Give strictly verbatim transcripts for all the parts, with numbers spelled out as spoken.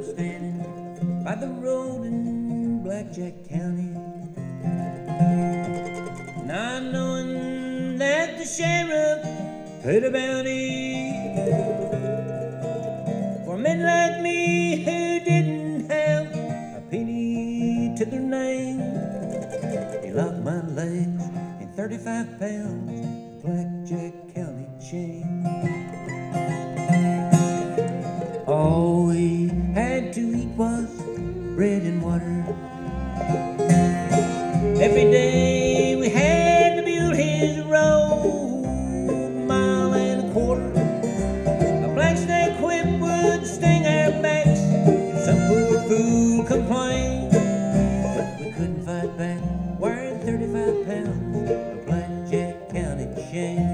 was standing by the road in Blackjack County, not knowing that the sheriff paid a bounty for men like me who didn't have a penny to their name. He locked my legs in thirty-five pounds Blackjack County chain. All we had to eat was bread and water. Every day we had to build his road, a mile and a quarter. A black snake whip would sting our backs if some poor fool complained, but we couldn't fight back, wearing thirty-five pounds of Blackjack County chain.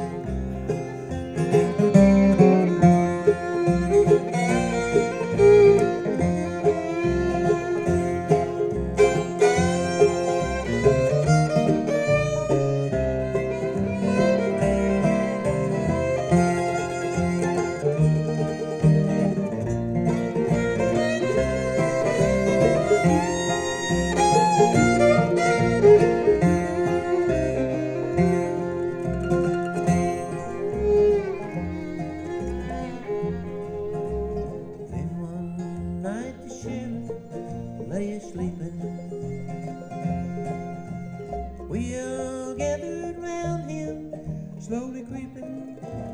Lay sleeping, we all gathered round him, slowly creeping.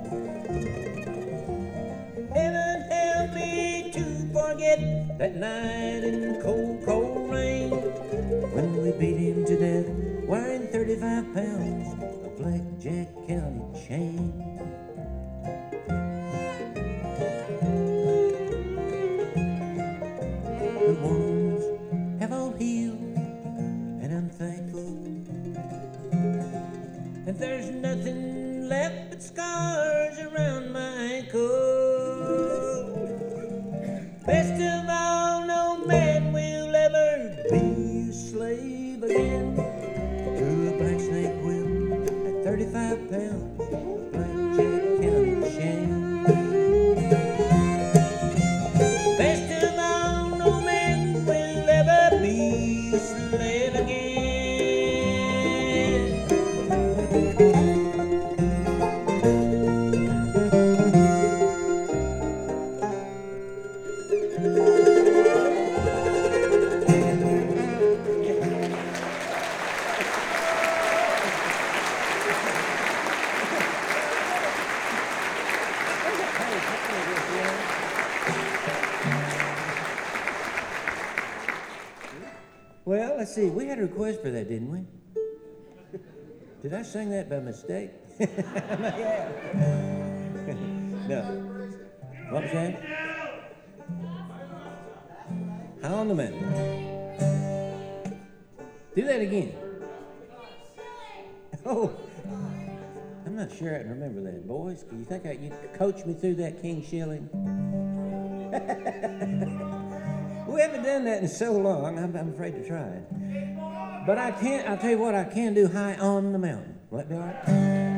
Heaven help me to forget that night in cold, cold rain, when we beat him to death, wearing thirty-five pounds of Blackjack County chain. The wounds have all healed, and I'm thankful. And there's nothing left but scars around my ankle. Best of all, no man will ever be a slave again to a black snake whip at thirty-five pounds of Blackjack County chain. Slave again. Well, let's see. We had a request for that, didn't we? Did I sing that by mistake? Yeah. No. What was that? High on the Mountain. Do that again. Oh, I'm not sure I can remember that, boys. Do you think I, you could coach me through that, King Shilling? We haven't done that in so long, I'm, I'm afraid to try it. But I can't, I'll tell you what, I can do High on the Mountain. Will that be all right?